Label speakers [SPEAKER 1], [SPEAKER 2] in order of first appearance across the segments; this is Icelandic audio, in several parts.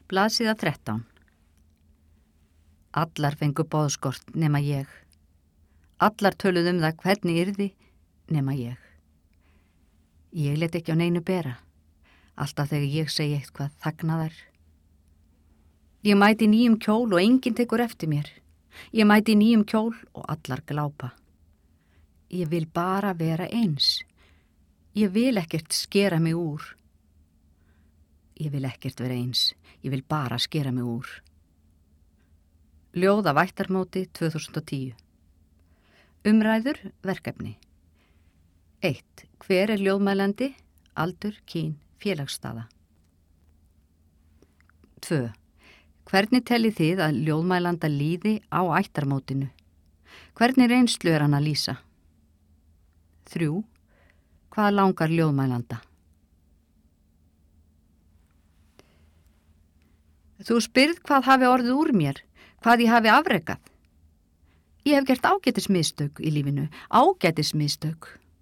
[SPEAKER 1] Blaðsíða 13. Allar fengu boðskort nema ég. Allar töluðu það hvernig yrði nema ég. Ég let ekki á neinu bera. Alltaf þegar ég segi eitthvað þagna þær. Ég mæti nýjum kjól og enginn tekur eftir mér. Ég mæti nýjum kjól og allar glápa. Ég vil bara vera eins. Ég vil ekkert skera mig úr. Ég vil ekkert vera eins. Ég vil bara skera mig úr. Ljóð af ættarmóti 2010. Umræður, verkefni. 1. Hver er ljóðmælandi? Aldur, kyn, félagsstaða. 2. Hvernig tellið þið að ljóðmælanda líði á ættarmótinu? Hvernig reynslu er hann að lýsa? 3. Hvað langar ljóðmælanda? Þú spyrð hvað hafi orðið úr mér, hvað ég hafi afrekað. Ég hef gert ágætismistök í lífinu, ágætismistök.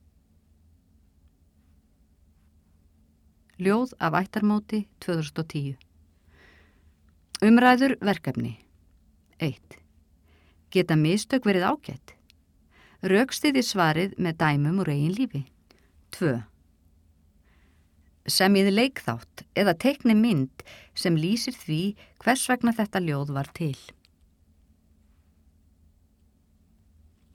[SPEAKER 1] Ljóð af ættarmóti 2010. Umræður, verkefni. 1. Geta mistök verið ágætt? Rökstyðið svarið með dæmum úr eigin lífi. 2. Semjið leikþátt eða teikni mynd sem lýsir því hvers vegna þetta ljóð var til.